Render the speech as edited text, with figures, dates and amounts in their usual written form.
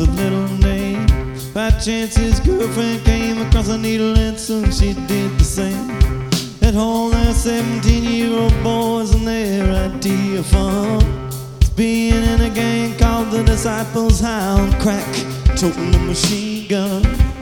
a little name. By chance his girlfriend came across a needle and soon she did the same. At home there 17-year-old boys and their idea of fun is being in a gang called the Disciples, high on crack, toting a machine gun.